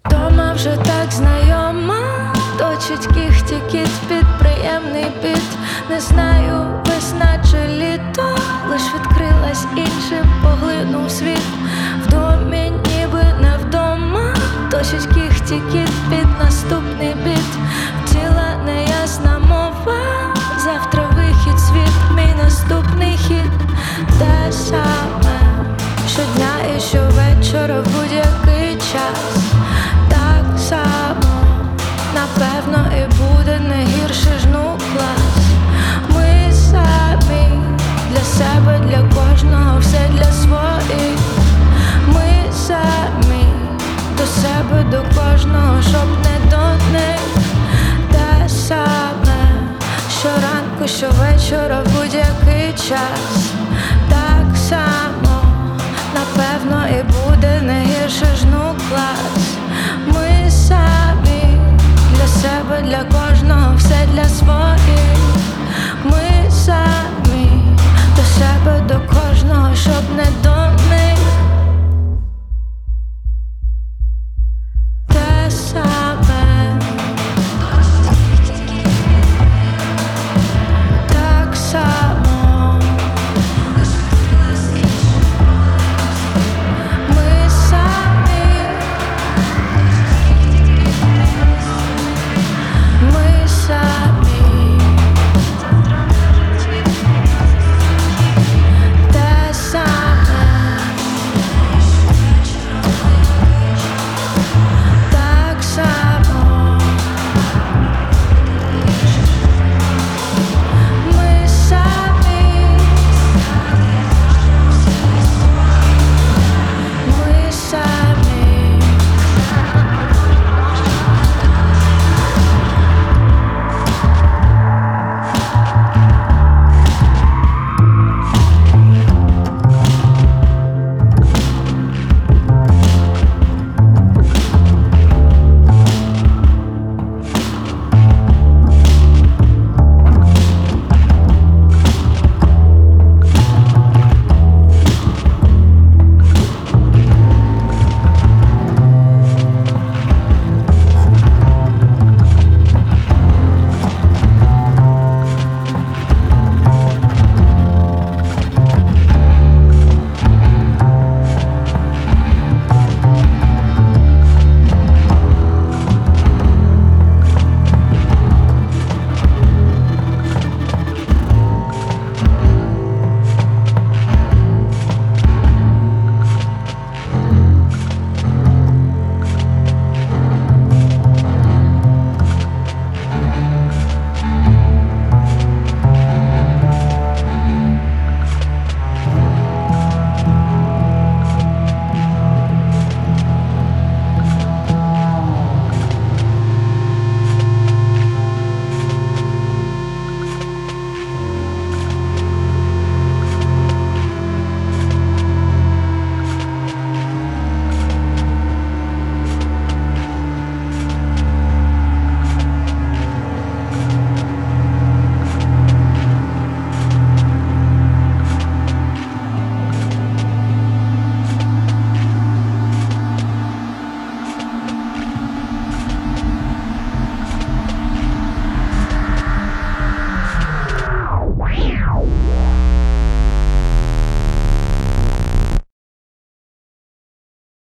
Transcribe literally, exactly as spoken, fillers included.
Дома вже так знайома, точить кіхті кіт під приємний біт. Не знаю, весна чи літо, лиш відкрилась іншим, поглинув світ. В домі ніби не вдома, точить кіхті кіт під наступний біт. Тіла неясна мова, завтра вихід світ, мій наступний хід. Те саме щодня і щовечора, в будь-який час. Так само, напевно, і буде не гірше ж, ну клас. Ми самі для себе, для кожного, все для своїх. Ми самі до себе, до кожного, щоб не до них. Те саме щоранку, щовечора, в будь-який час.